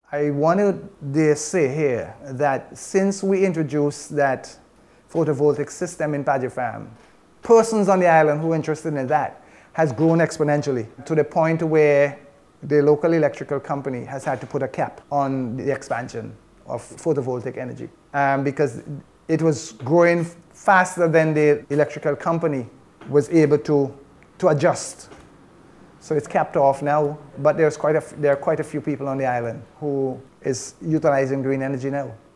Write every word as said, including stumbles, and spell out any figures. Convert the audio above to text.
I want to dare say here that since we introduced that photovoltaic system in Paddy Farm, persons on the island who are interested in that has grown exponentially to the point where the local electrical company has had to put a cap on the expansion of photovoltaic energy um, because it was growing faster than the electrical company was able to, to adjust. So it's capped off now, but there's quite a, there are quite a few people on the island who is utilizing green energy now.